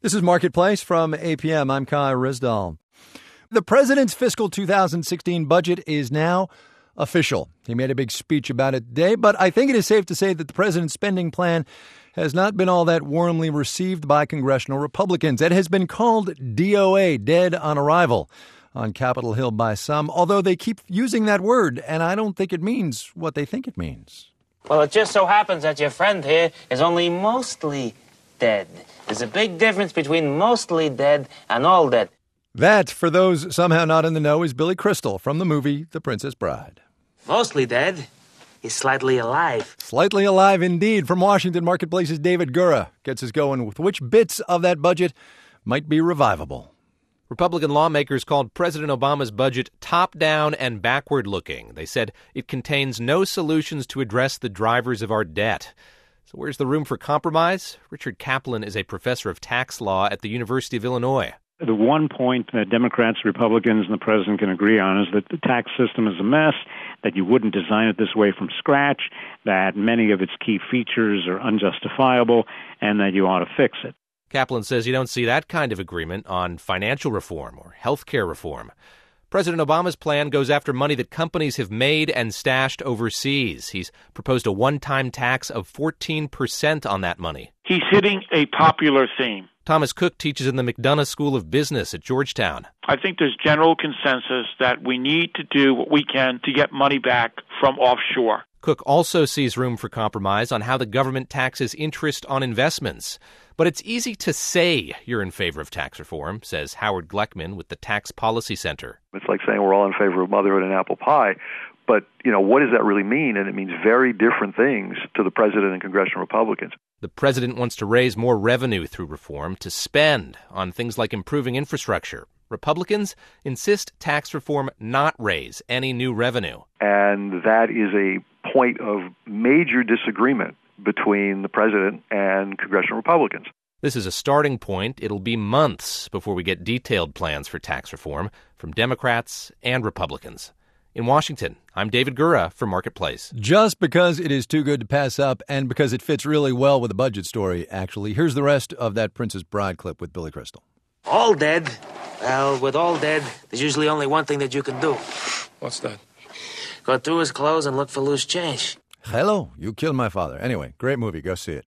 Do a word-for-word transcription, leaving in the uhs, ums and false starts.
This is Marketplace from A P M. I'm Kai Rizdal. The president's fiscal two thousand sixteen budget is now official. He made a big speech about it today, but I think it is safe to say that the president's spending plan has not been all that warmly received by congressional Republicans. It has been called D O A, dead on arrival, on Capitol Hill by some, although they keep using that word, and I don't think it means what they think it means. Well, it just so happens that your friend here is only mostly dead. There's a big difference between mostly dead and all dead. That, for those somehow not in the know, is Billy Crystal from the movie The Princess Bride. Mostly dead is slightly alive. Slightly alive indeed. From Washington, Marketplace's David Gura gets us going with which bits of that budget might be revivable. Republican lawmakers called President Obama's budget top-down and backward-looking. They said it contains no solutions to address the drivers of our debt. So where's the room for compromise? Richard Kaplan is a professor of tax law at the University of Illinois. The one point that Democrats, Republicans, and the president can agree on is that the tax system is a mess, that you wouldn't design it this way from scratch, that many of its key features are unjustifiable, and that you ought to fix it. Kaplan says you don't see that kind of agreement on financial reform or health care reform. President Obama's plan goes after money that companies have made and stashed overseas. He's proposed a one-time tax of fourteen percent on that money. He's hitting a popular theme. Thomas Cook teaches in the McDonough School of Business at Georgetown. I think there's general consensus that we need to do what we can to get money back from offshore. Cook also sees room for compromise on how the government taxes interest on investments. But it's easy to say you're in favor of tax reform, says Howard Gleckman with the Tax Policy Center. It's like saying we're all in favor of motherhood and apple pie. But, you know, what does that really mean? And it means very different things to the president and congressional Republicans. The president wants to raise more revenue through reform to spend on things like improving infrastructure. Republicans insist tax reform not raise any new revenue. And that is a point of major disagreement between the president and congressional Republicans. This is a starting point. It'll be months before we get detailed plans for tax reform from Democrats and Republicans. In Washington, I'm David Gura for Marketplace. Just because it is too good to pass up and because it fits really well with the budget story, actually, here's the rest of that Princess Bride clip with Billy Crystal. All dead? Well, with all dead, there's usually only one thing that you can do. What's that? Go through his clothes and look for loose change. Hello, you killed my father. Anyway, great movie. Go see it.